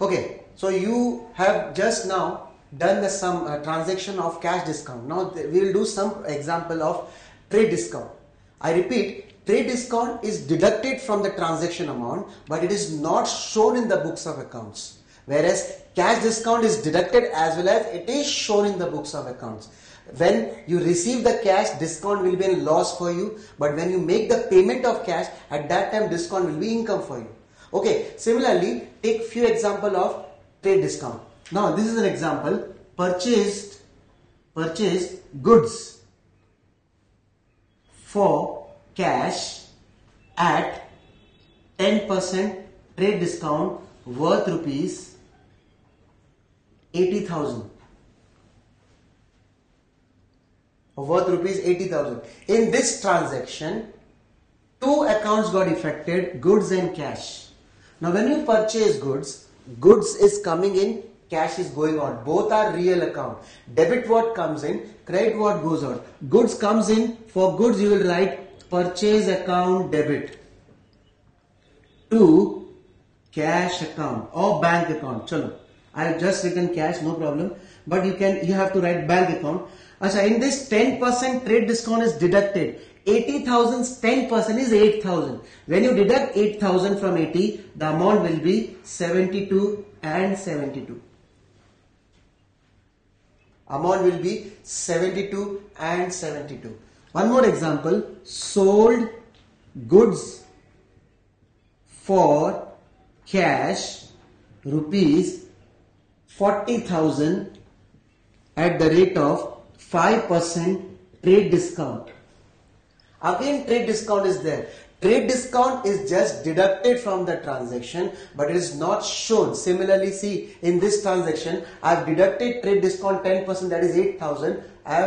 Okay, so you have just now done some transaction of cash discount. Now we will do some example of trade discount. I repeat, trade discount is deducted from the transaction amount, but it is not shown in the books of accounts. Whereas cash discount is deducted as well as it is shown in the books of accounts. When you receive the cash, discount will be a loss for you, but when you make the payment of cash, at that time discount will be income for you. Okay, similarly, take few example of trade discount. Now this is an example, purchased goods for cash at 10% trade discount worth rupees 80,000. Worth rupees 80,000. In this transaction, two accounts got affected, goods and cash. Now when you purchase goods, goods is coming in, cash is going out. Both are real account. Debit what comes in, credit what goes out. Goods comes in, for goods you will write purchase account debit to cash account or bank account. Chalo, I have just written cash, no problem. But you have to write bank account. Achha, in this 10% trade discount is deducted. 80,000's 10% is 8,000. When you deduct 8,000 from 80, the amount will be 72 and 72. Amount will be 72 and 72. One more example, sold goods for cash rupees 40,000 at the rate of 5% trade discount. Again, trade discount is there. Trade discount is just deducted from the transaction, but it is not shown. Similarly, see, in this transaction, I have deducted trade discount 10%, that is 8,000.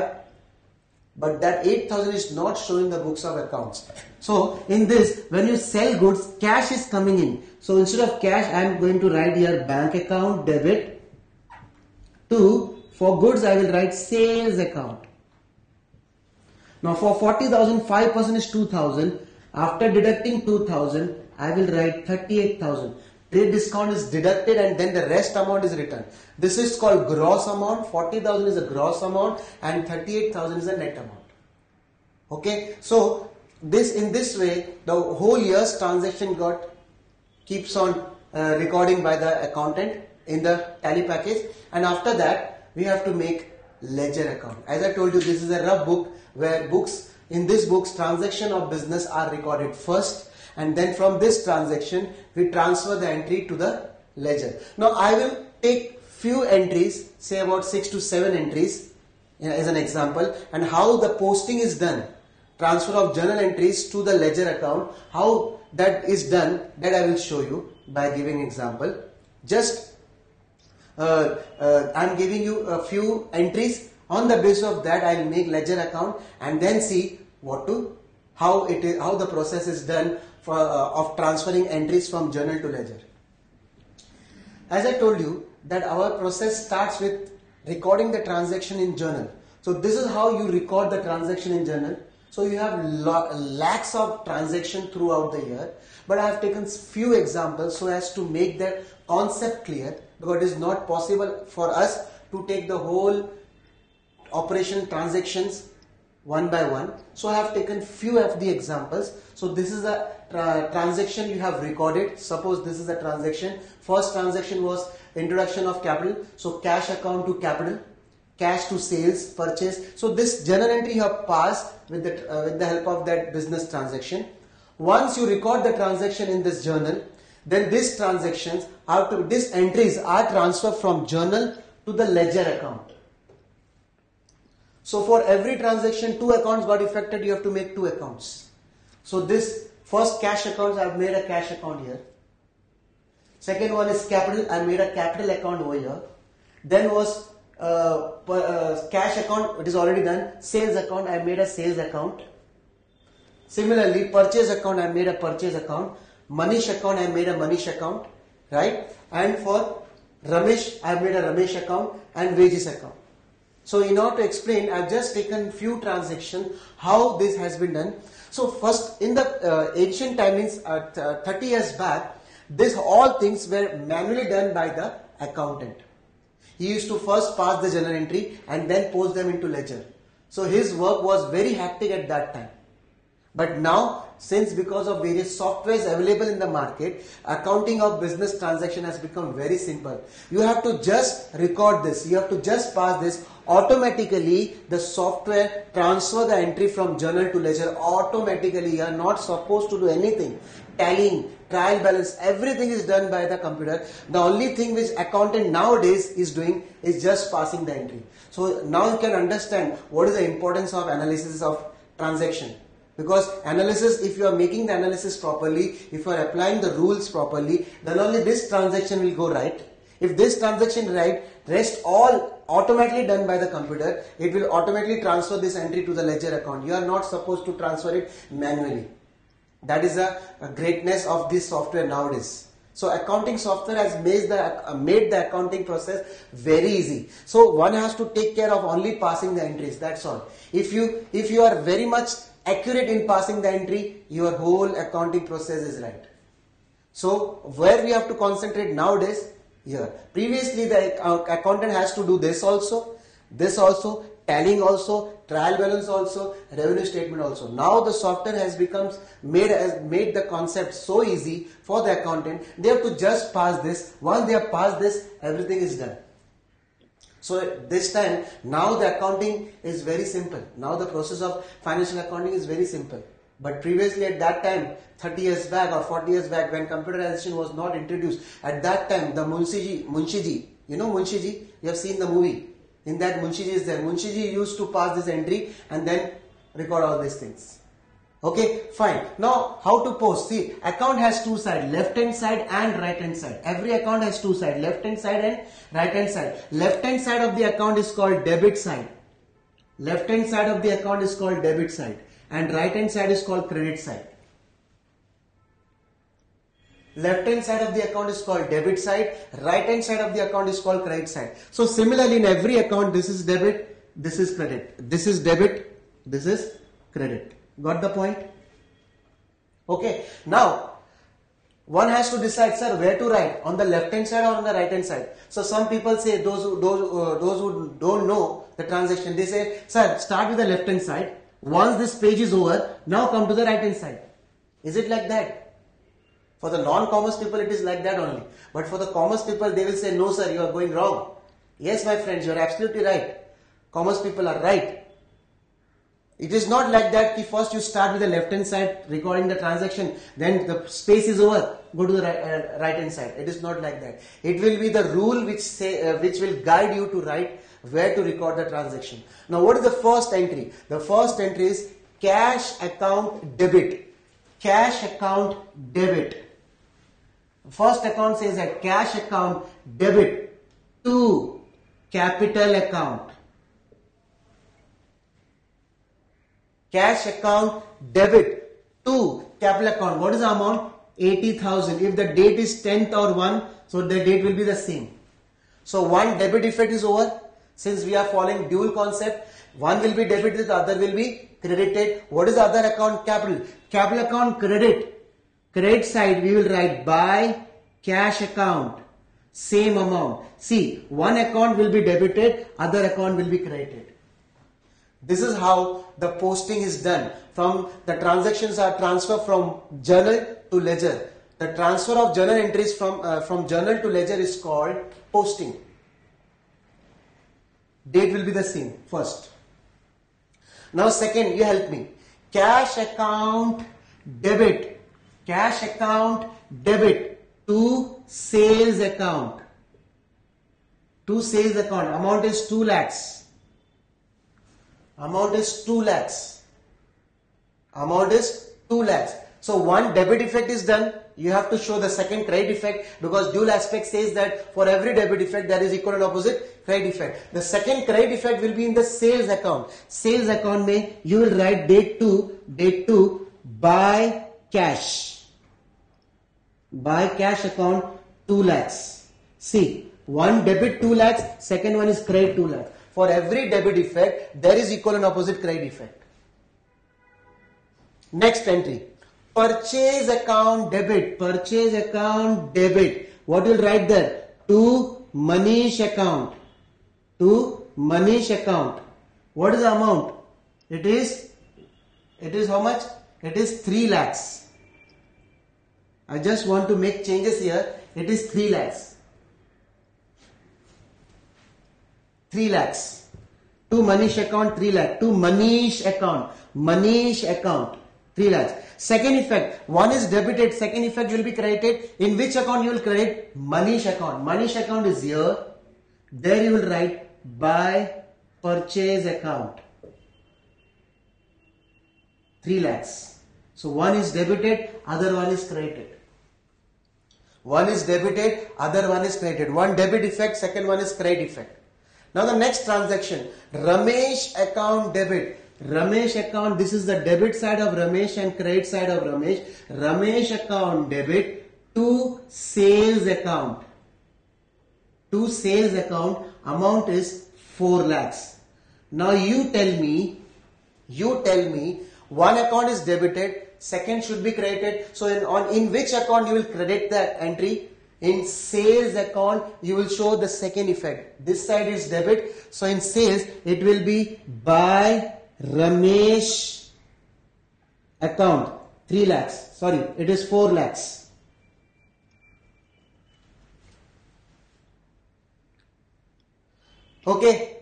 But that 8,000 is not shown in the books of accounts. So, in this, when you sell goods, cash is coming in. So, instead of cash, I am going to write here bank account debit to, for goods, I will write sales account. Now for 40,000, 5% is 2,000. After deducting 2,000, I will write 38,000. Trade discount is deducted and then the rest amount is returned. This is called gross amount. 40,000 is a gross amount and 38,000 is a net amount. Okay, so in this way, the whole year's transaction keeps on recording by the accountant in the tally package, and after that we have to make ledger account. As I told you, this is a rough book where in this books transaction of business are recorded first, and then from this transaction we transfer the entry to the ledger. Now I will take few entries, say about 6 to 7 entries as an example, and how the posting is done, transfer of journal entries to the ledger account, how that is done, that I will show you by giving example. Just I am giving you a few entries. On the basis of that, I will make ledger account and then see how the process is done of transferring entries from journal to ledger. As I told you that our process starts with recording the transaction in journal. So this is how you record the transaction in journal. So you have lakhs of transactions throughout the year, but I have taken few examples so as to make the concept clear, because it is not possible for us to take the whole operation transactions one by one. So I have taken few of the examples. So this is a transaction you have recorded. Suppose this is a transaction. First transaction was introduction of capital. So cash account to capital, cash to sales, purchase. So this journal entry you have passed with the help of that business transaction. Once you record the transaction in this journal, then these transactions these entries are transferred from journal to the ledger account. So for every transaction, 2 accounts got affected, you have to make 2 accounts. So this first cash account, I have made a cash account here. Second one is capital, I made a capital account over here. Then was cash account, it is already done. Sales account, I made a sales account. Similarly, purchase account, I made a purchase account. Manish account, I made a Manish account. Right? And for Ramesh, I have made a Ramesh account and wages account. So in order to explain, I have just taken few transactions, how this has been done. So first, in the ancient timings, 30 years back, This all things were manually done by the accountant. He used to first pass the journal entry and then post them into ledger. So his work was very hectic at that time. But now, since because of various softwares available in the market, accounting of business transaction has become very simple. You have to just record this. You have to just pass this. Automatically, the software transfer the entry from journal to ledger. Automatically, you are not supposed to do anything. Tallying, trial balance, everything is done by the computer. The only thing which accountant nowadays is doing is just passing the entry. So now you can understand what is the importance of analysis of transaction. Because analysis, if you are making the analysis properly, if you are applying the rules properly, then only this transaction will go right. If this transaction right, rest all automatically done by the computer, it will automatically transfer this entry to the ledger account. You are not supposed to transfer it manually. That is a greatness of this software nowadays. So accounting software has made the accounting process very easy. So one has to take care of only passing the entries. That's all. If you are very much accurate in passing the entry, your whole accounting process is right. So where we have to concentrate nowadays? Here. Previously the accountant has to do this also, tallying also, trial balance also, revenue statement also. Now the software has made the concept so easy for the accountant. They have to just pass this. Once they have passed this, everything is done. So this time, now the accounting is very simple. Now the process of financial accounting is very simple. But previously at that time, 30 years back or 40 years back, when computerization was not introduced, at that time the Munshiji, you know Munshiji? You have seen the movie. In that Munshiji is there. Munshiji used to pass this entry and then record all these things. Okay, fine. Now, how to post? See, account has two sides, left hand side and right hand side. Every account has two sides, left hand side and right hand side. Left hand side of the account is called debit side. Left hand side of the account is called debit side. And right hand side is called credit side. Left hand side of the account is called debit side. Right hand side of the account is called credit side. So similarly in every account, this is debit, this is credit. This is debit, this is credit. Got the point? Okay. Now, one has to decide, sir, where to write, on the left hand side or on the right hand side. So some people say, those who don't know the transaction, they say, sir, start with the left hand side. Once this page is over, now come to the right hand side. Is it like that? For the non-commerce people, it is like that only. But for the commerce people, they will say, no sir, you are going wrong. Yes, my friends, you are absolutely right. Commerce people are right. It is not like that. First you start with the left hand side, recording the transaction, then the space is over, go to the right hand side. It is not like that. It will be the rule which will guide you to write where to record the transaction. Now what is the first entry? The first entry is cash account debit. Cash account debit. First account says that cash account debit to capital account. Cash account debit to capital account. What is the amount? 80,000. If the date is 10th or 1, so the date will be the same. So one debit effect is over. Since we are following dual concept, one will be debited, the other will be credited. What is the other account? Capital. Capital account credit. Credit side we will write by cash account. Same amount. See, one account will be debited, other account will be credited. This is how the posting is done. From the transactions are transferred from journal to ledger. The transfer of journal entries from journal to ledger is called posting. Date will be the same first. Now second, you help me. Cash account debit. Cash account debit to sales account. To sales account. Amount is 2 lakhs. Amount is 2 lakhs. Amount is 2 lakhs. So one debit effect is done. You have to show the second credit effect, because dual aspect says that for every debit effect there is equal and opposite credit effect. The second credit effect will be in the sales account. Sales account mein you will write date to by cash. By cash account 2 lakhs. See, one debit 2 lakhs, second one is credit 2 lakhs. For every debit effect there is equal and opposite credit effect. Next entry. purchase account debit. Purchase account debit. What will write there? To Manish account. To Manish account. What is the amount? It is how much? It is 3 lakhs. I just want to make changes here. It is 3 lakhs. 3 lakhs. To Manish account 3 lakh. To Manish account. Manish account 3 lakhs. Second effect. One is debited. Second effect will be credited. In which account you will credit? Manish account. Manish account is here. There you will write by purchase account. 3 lakhs. So one is debited, other one is credited. One is debited, other one is credited. One debit effect, second one is credit effect. Now the next transaction, Ramesh account debit. Ramesh account, this is the debit side of Ramesh and credit side of Ramesh. Ramesh account debit to sales account. To sales account, amount is 4 lakhs. Now you tell me, one account is debited, second should be credited. So in which account you will credit that entry? In sales account, you will show the second effect. This side is debit. So in sales, it will be by Ramesh account 3 lakhs. Sorry, it is 4 lakhs. Okay.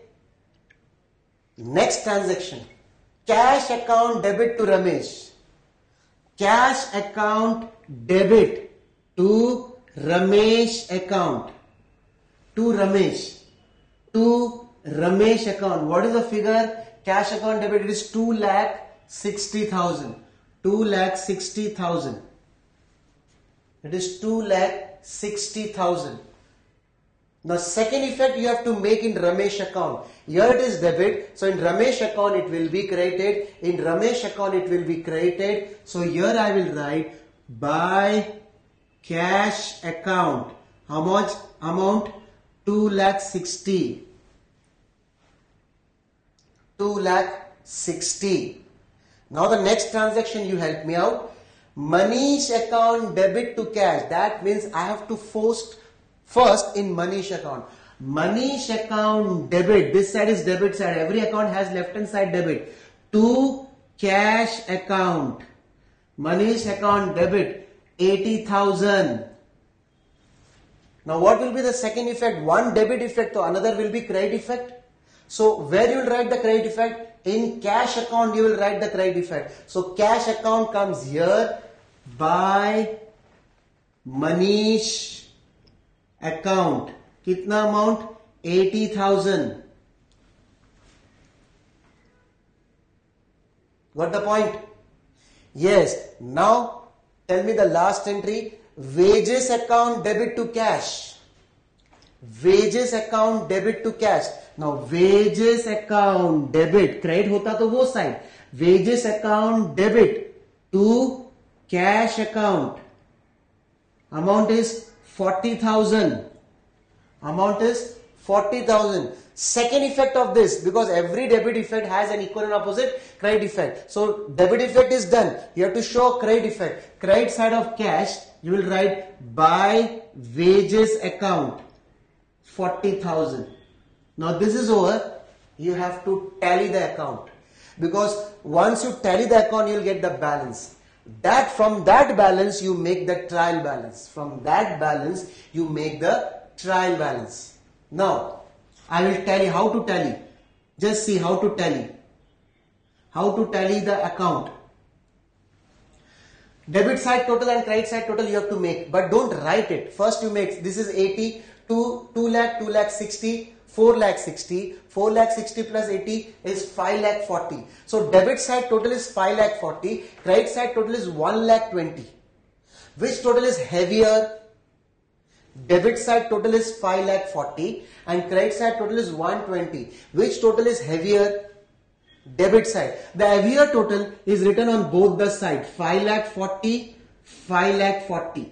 Next transaction. Cash account debit to Ramesh. Cash account debit to Ramesh account. To Ramesh. To Ramesh account. What is the figure? Cash account debit, it is 2,60,000. 2,60,000. It is 2,60,000. Now second effect you have to make in Ramesh account. Here it is debit. So in Ramesh account it will be credited. In Ramesh account it will be credited. So here I will write by cash account. How much amount? 2,60,000. 2,60,000. Now the next transaction, you help me out. Manish account debit to cash. That means I have to first in Manish account. Manish account debit. This side is debit side. Every account has left hand side debit. To cash account. Manish account debit 80,000. Now what will be the second effect? One debit effect, so another will be credit effect. So where you will write the credit effect? In cash account you will write the credit effect. So cash account comes here by Manish account. Kitna amount? 80,000. Got the point? Yes. Now tell me the last entry. Wages account debit to cash. Wages account debit to cash. Now wages account debit, credit hota to wo side. Wages account debit to cash account. Amount is 40,000. Amount is 40,000. Second effect of this, because every debit effect has an equal and opposite credit effect. So debit effect is done. You have to show credit effect. Credit side of cash, you will write by wages account 40,000. Now this is over. You have to tally the account, because once you tally the account, you will get the balance. From that balance you make the trial balance. From that balance you make the trial balance. Now I will tell you how to tally. Just see how to tally. How to tally the account. Debit side total and credit side total you have to make, but don't write it. First you make, this is 80 to 2 lakh, 2 lakh 60, 4 lakh 60, 4 lakh 60 plus 80 is 5 lakh 40. So debit side total is 5 lakh 40, credit side total is 1 lakh 20. Which total is heavier? Debit side total is 5 lakh 40 and credit side total is 120. Which total is heavier? Debit side. The heavier total is written on both the sides. 5 lakh 40, 5 lakh 40.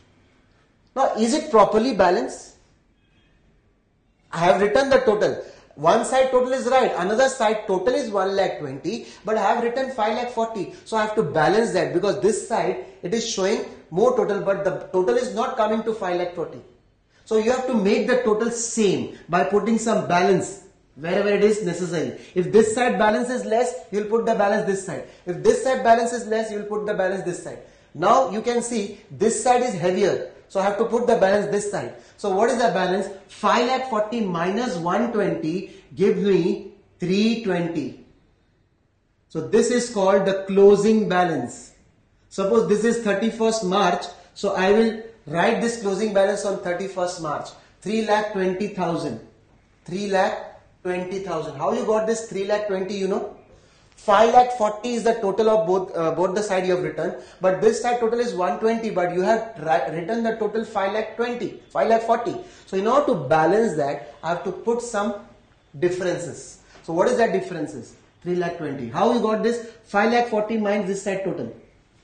Now is it properly balanced? I have written the total. one side total is right, another side total is 1,20,000, but I have written 5,40,000. So I have to balance that, because this side it is showing more total, but the total is not coming to 5,40,000. So you have to make the total same by putting some balance wherever it is necessary. If this side balance is less, you will put the balance this side. If this side balance is less, you will put the balance this side. Now you can see this side is heavier, so I have to put the balance this side. So what is the balance? 5,40,000 minus 120 gives me 320. So this is called the closing balance. Suppose this is 31st March, so I will write this closing balance on 31st March. 3,20,000. 3,20,000. How you got this 3,20,000, you know? 5,40,000 is the total of both the side you have written, but this side total is 120, but you have written the total 5,40,000. So in order to balance that, I have to put some differences. So what is that differences? 3,20,000. How you got this? 5,40,000 minus this side total.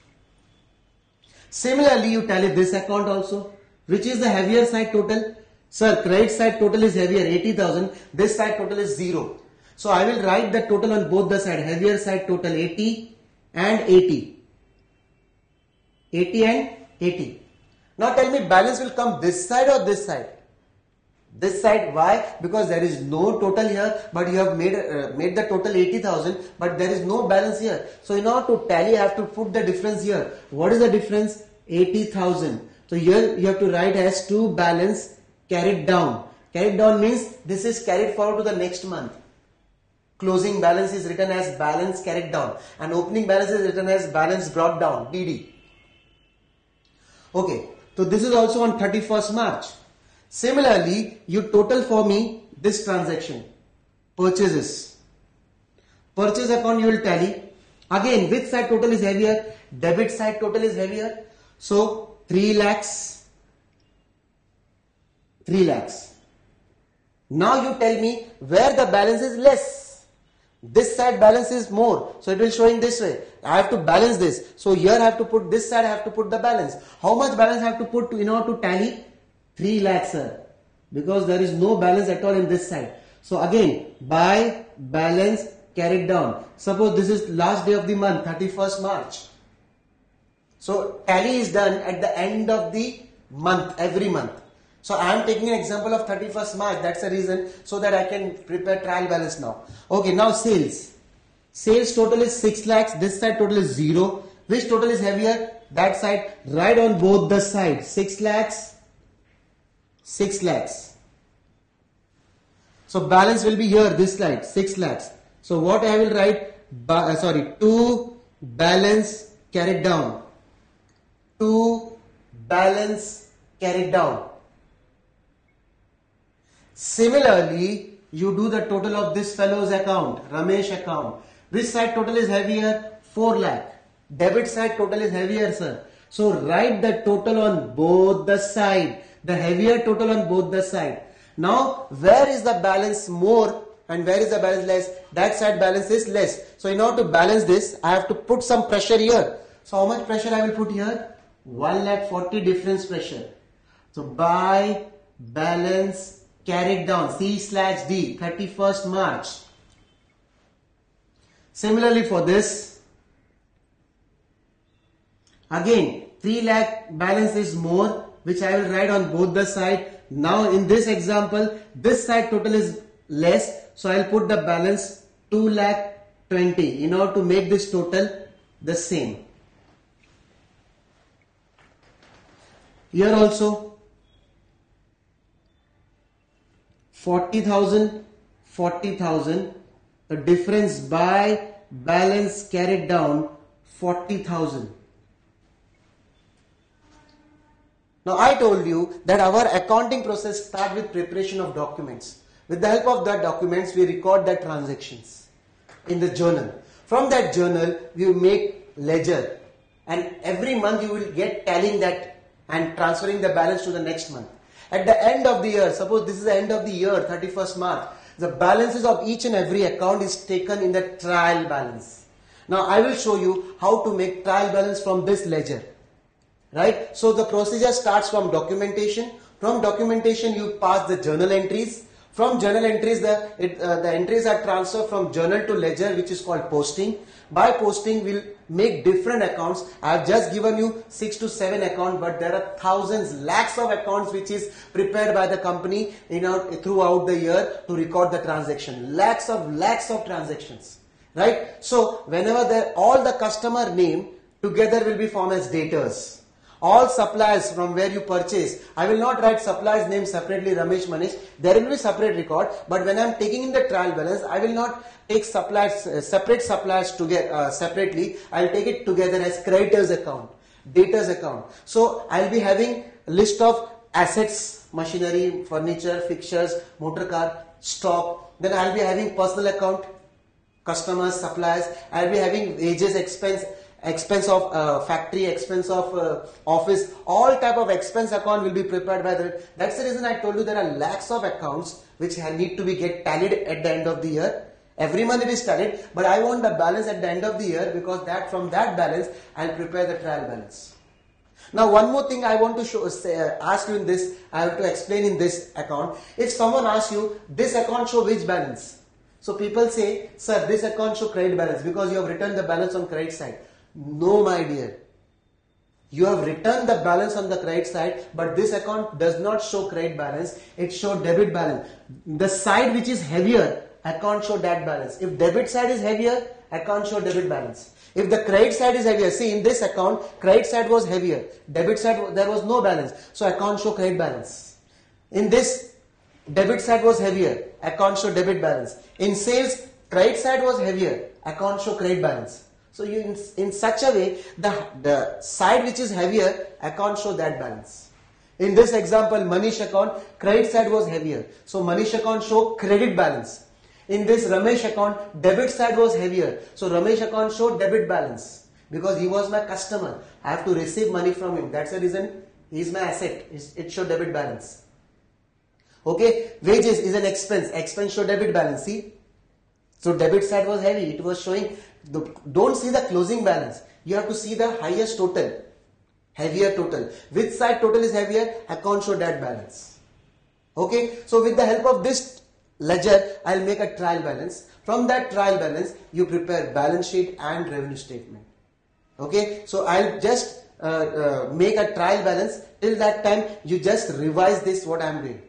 Similarly, you tally this account also. Which is the heavier side total? Sir, credit side total is heavier, 80,000. This side total is 0. So I will write the total on both the side. Heavier side total 80 and 80. 80 and 80. Now tell me, balance will come this side or this side? This side. Why? Because there is no total here, but you have made the total 80,000, but there is no balance here. So in order to tally, I have to put the difference here. What is the difference? 80,000. So here you have to write as to balance carried down. Carried down means this is carried forward to the next month. Closing balance is written as balance carried down, and opening balance is written as balance brought down, BD. Okay, so this is also on 31st March. Similarly, you total for me this transaction, purchases. Purchase account you will tally. Again, which side total is heavier? Debit side total is heavier. So 3 lakhs. 3 lakhs. Now you tell me where the balance is less. This side balance is more, so it will showing this way. I have to balance this. So here I have to put this side, I have to put the balance. How much balance I have to put in order to tally? 3 lakhs, sir. Because there is no balance at all in this side. So again, by balance carried down. Suppose this is last day of the month, 31st March. So tally is done at the end of the month, every month. So I am taking an example of 31st March. That's the reason, so that I can prepare trial balance now. Okay, now sales. Sales total is 6 lakhs. This side total is 0. Which total is heavier? That side. Write on both the sides. 6 lakhs. 6 lakhs. So balance will be here, this side, 6 lakhs. So what I will write? To balance carried down. To balance carried down. Similarly, you do the total of this fellow's account, Ramesh account. Which side total is heavier? 4 lakh. Debit side total is heavier, sir. So write the total on both the side. The heavier total on both the side. Now, where is the balance more and where is the balance less? That side balance is less. So in order to balance this, I have to put some pressure here. So how much pressure I will put here? 1,40,000 difference pressure. So by balance carried down, C/D, 31st March. Similarly for this, again 3 lakh balance is more, which I will write on both the side. Now in this example, this side total is less, so I will put the balance 2,20,000 in order to make this total the same. Here also 40,000, 40,000, the difference by balance carried down 40,000. Now I told you that our accounting process starts with preparation of documents. With the help of that documents, we record the transactions in the journal. From that journal, we make ledger, and every month you will get tallying that and transferring the balance to the next month. At the end of the year, suppose this is the end of the year, 31st March, the balances of each and every account is taken in the trial balance. Now I will show you how to make trial balance from this ledger. Right? So the procedure starts from documentation. From documentation you pass the journal entries. From journal entries, the entries are transferred from journal to ledger, which is called posting. By posting, we'll make different accounts. I have just given you 6 to 7 accounts, but there are thousands, lakhs of accounts which is prepared by the company throughout the year to record the transaction. Lakhs of transactions, right? So whenever all the customer name together will be formed as daters. All suppliers from where you purchase, I will not write suppliers name separately, Ramesh, Manish. There will be separate record, but when I am taking in the trial balance, I will not take suppliers, separate suppliers together separately. I will take it together as creditors account, debtors account. So I will be having a list of assets, machinery, furniture, fixtures, motor car, stock. Then I will be having personal account, customers, suppliers. I will be having wages, expense of factory, expense of office, all type of expense account will be prepared by the. That's the reason I told you there are lakhs of accounts which need to be tallied at the end of the year. Every month it is tallied, but I want the balance at the end of the year, because from that balance I'll prepare the trial balance. Now one more thing I want to ask you in this, I have to explain in this account. If someone asks you, this account show which balance? So people say, sir, this account show credit balance because you have written the balance on credit side. No, my dear. You have written the balance on the credit side, but this account does not show credit balance. It shows debit balance. The side which is heavier, account show that balance. If debit side is heavier, account show debit balance. If the credit side is heavier, see in this account, credit side was heavier. Debit side, there was no balance. So account show credit balance. In this, debit side was heavier. Account show debit balance. In sales, credit side was heavier. Account show credit balance. So you in such a way, the side which is heavier, account show that balance. In this example, Manish account, credit side was heavier. So Manish account show credit balance. In this Ramesh account, debit side was heavier. So Ramesh account showed debit balance. Because he was my customer. I have to receive money from him. That's the reason he is my asset. It showed debit balance. Okay, wages is an expense. Expense show debit balance. See? So debit side was heavy. It was showing, don't see the closing balance. You have to see the highest total. Heavier total. Which side total is heavier? Account show that balance. Okay. So with the help of this ledger, I'll make a trial balance. From that trial balance, you prepare balance sheet and revenue statement. Okay. So I'll just make a trial balance. Till that time, you just revise this what I'm doing.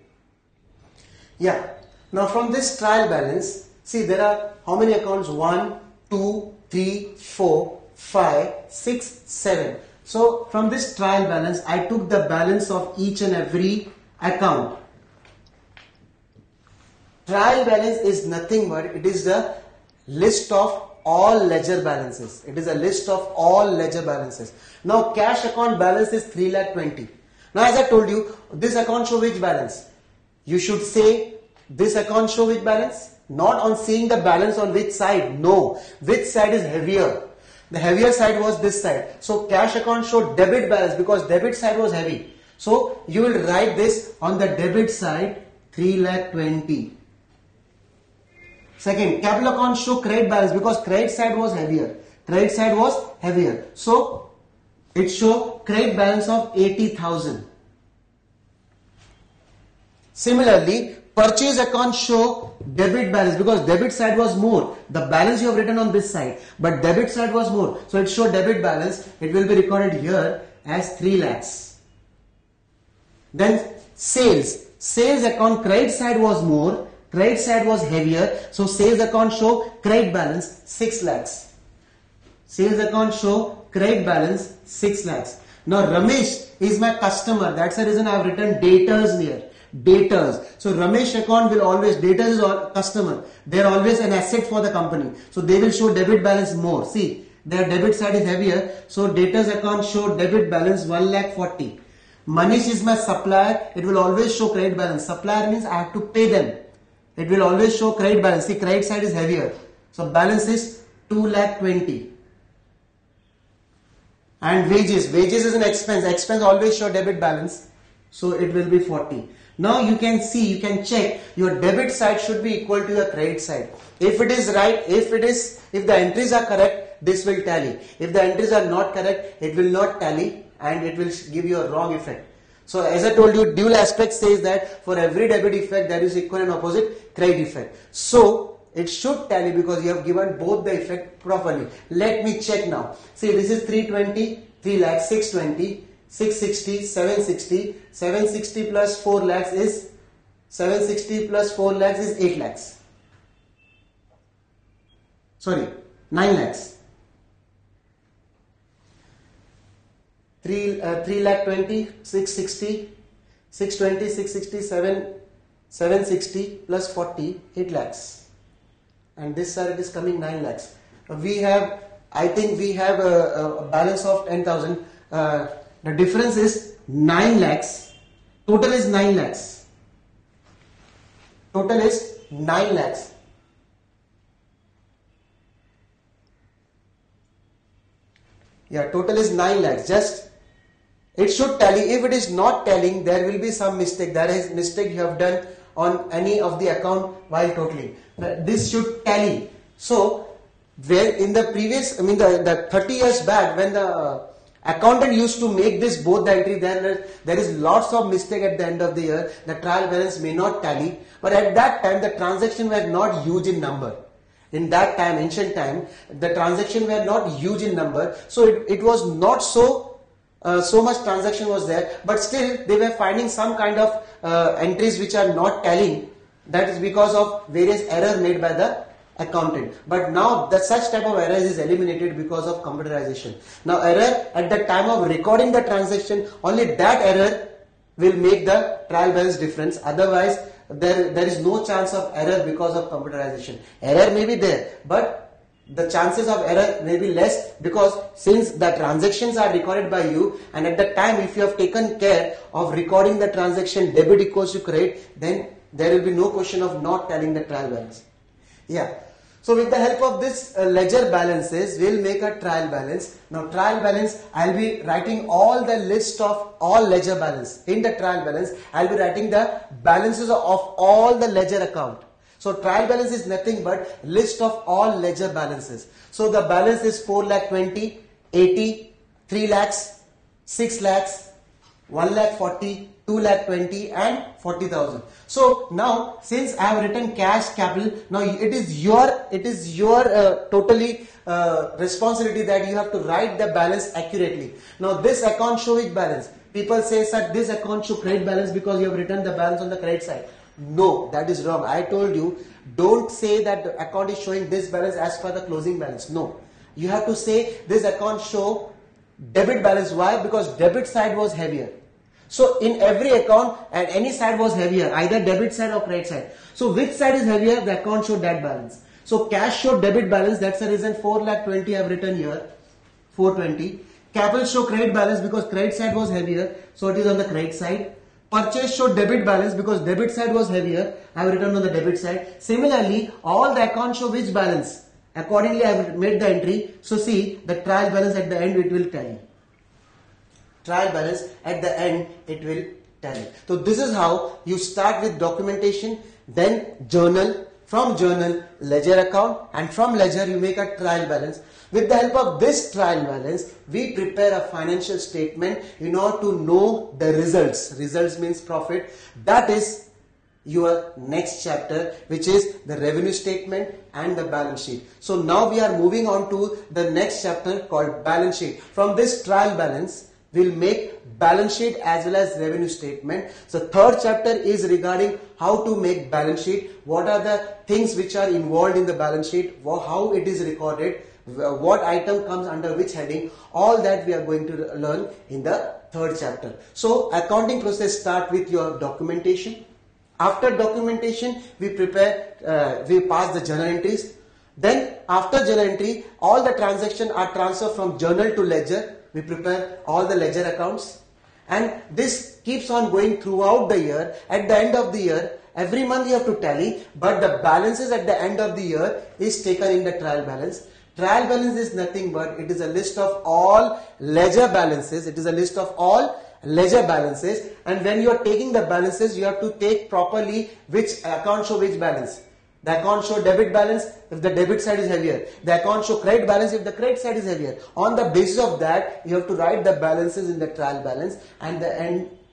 Yeah. Now from this trial balance, see there are how many accounts? 1, 2, 3, 4, 5, 6, 7. So from this trial balance, I took the balance of each and every account. Trial balance is nothing but it is the list of all ledger balances. It is a list of all ledger balances. Now cash account balance is 3,20,000. Now as I told you, this account show which balance? You should say this account show which balance? Not on seeing the balance on which side. No. Which side is heavier? The heavier side was this side. So cash account showed debit balance because debit side was heavy. So you will write this on the debit side 3,20,000. Second, capital account show credit balance because credit side was heavier. Credit side was heavier. So it show credit balance of 80,000. Similarly, purchase account show debit balance because debit side was more. The balance you have written on this side, but debit side was more. So it showed debit balance. It will be recorded here as 3 lakhs. Then sales. Sales account credit side was more. Credit side was heavier. So sales account show credit balance 6 lakhs. Sales account show credit balance 6 lakhs. Now Ramesh is my customer. That's the reason I have written daters here. Daters. So Ramesh account will always, daters is customer. They are always an asset for the company. So they will show debit balance more. See, their debit side is heavier. So daters account show debit balance 1,40,000. Manish is my supplier. It will always show credit balance. Supplier means I have to pay them. It will always show credit balance. See, credit side is heavier. So balance is 2,20,000. And wages. Wages is an expense. Expense always show debit balance. So it will be 40. Now you can see, you can check your debit side should be equal to your credit side. If it is right, if the entries are correct, this will tally. If the entries are not correct, it will not tally and it will give you a wrong effect. So as I told you, dual aspect says that for every debit effect there is equal and opposite credit effect. So it should tally because you have given both the effect properly. Let me check now. See, this is 320, 3 lakhs, 620, 660, 760. 760 plus 4 lakhs is 760 plus 4 lakhs is 8 lakhs. Sorry, 9 lakhs. 3 lakh 20, 660, 620, 660, 760 plus 40, 8 lakhs. And this side it is coming 9 lakhs. We have, I think we have a balance of 10,000. The difference is 9 lakhs. Total is 9 lakhs. Total is 9 lakhs. Yeah, total is 9 lakhs. Just it should tally. If it is not tallying, there will be some mistake. That is mistake you have done on any of the account while totaling. This should tally. So where in the previous, I mean the 30 years back when the accountant used to make this both the entry, then there is lots of mistake at the end of the year. The trial balance may not tally, but at that time the transaction were not huge in number. In that time, ancient time, the transaction were not huge in number, so it was not so much transaction was there, but still they were finding some kind of entries which are not tallying. That is because of various errors made by the accountant. But now that such type of errors is eliminated because of computerization. Now error at the time of recording the transaction, only that error will make the trial balance difference. Otherwise there is no chance of error because of computerization. Error may be there, but the chances of error may be less because since the transactions are recorded by you, and at the time if you have taken care of recording the transaction debit equals to credit, then there will be no question of not telling the trial balance. Yeah. So with the help of this ledger balances, we will make a trial balance. Now trial balance, I will be writing all the list of all ledger balance. In the trial balance, I will be writing the balances of all the ledger account. So trial balance is nothing but list of all ledger balances. So the balance is 4 lakh 20, 80, 3 lakhs, 6 lakhs, 1 lakh 40, 2 lakh 20 and 40,000. So now since I have written cash capital, now it is your totally responsibility that you have to write the balance accurately. Now this account show which balance? People say, sir, this account show credit balance because you have written the balance on the credit side. No, that is wrong. I told you, don't say that the account is showing this balance as per the closing balance. No, you have to say this account show debit balance. Why? Because debit side was heavier. So in every account, and any side was heavier, either debit side or credit side. So which side is heavier? The account showed that balance. So cash showed debit balance. That's the reason 4 lakh 20 I have written here. 420. Capital show credit balance because credit side was heavier. So it is on the credit side. Purchase showed debit balance because debit side was heavier. I have written on the debit side. Similarly, all the accounts show which balance. Accordingly, I have made the entry. So see, the trial balance at the end it will tally. Trial balance at the end it will tally. So this is how you start with documentation, then journal, from journal ledger account, and from ledger you make a trial balance. With the help of this trial balance, we prepare a financial statement in order to know the results. Results means profit. That is your next chapter, which is the revenue statement and the balance sheet. So now we are moving on to the next chapter called balance sheet. From this trial balance, we'll make balance sheet as well as revenue statement. So third chapter is regarding how to make balance sheet, what are the things which are involved in the balance sheet, how it is recorded, what item comes under which heading, all that we are going to learn in the third chapter. So accounting process start with your documentation. After documentation, we prepare, we pass the journal entries. Then after journal entry, all the transactions are transferred from journal to ledger. We prepare all the ledger accounts, and this keeps on going throughout the year. At the end of the year, every month you have to tally, but the balances at the end of the year is taken in the trial balance. Trial balance is nothing but it is a list of all ledger balances. It is a list of all ledger balances, and when you are taking the balances, you have to take properly which account show which balance. The account show debit balance if the debit side is heavier. The account show credit balance if the credit side is heavier. On the basis of that, you have to write the balances in the trial balance, and the end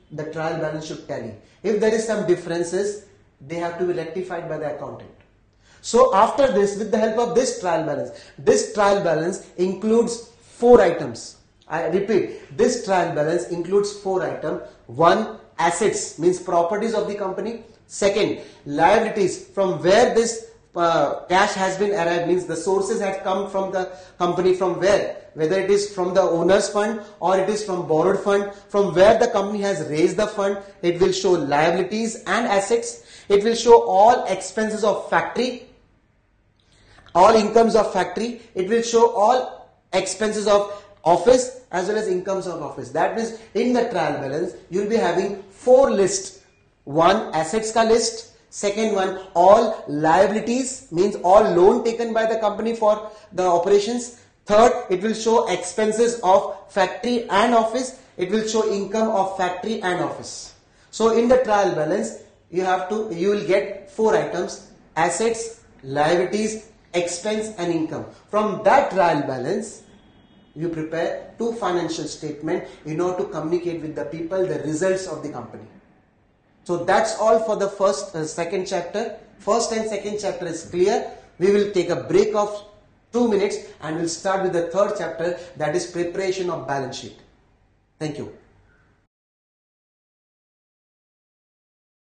the trial balance should tally. If there is some differences, they have to be rectified by the accountant. So after this, with the help of this trial balance includes 4 items. I repeat, this trial balance includes 4 items. 1, assets, means properties of the company. Second, liabilities, from where this cash has been arrived, means the sources have come from the company, from where, whether it is from the owner's fund or it is from borrowed fund, from where the company has raised the fund. It will show liabilities and assets. It will show all expenses of factory, all incomes of factory. It will show all expenses of office as well as incomes of office. That means in the trial balance you will be having 4 lists. 1, assets ka list. Second one, all liabilities, means all loan taken by the company for the operations. Third, it will show expenses of factory and office. It will show income of factory and office. So in the trial balance, you will get 4 items: assets, liabilities, expense and income. From that trial balance, you prepare 2 financial statements in order to communicate with the people the results of the company. So that's all for the second chapter. First and second chapter is clear. We will take a break of 2 minutes and we'll start with the third chapter, that is preparation of balance sheet. Thank you.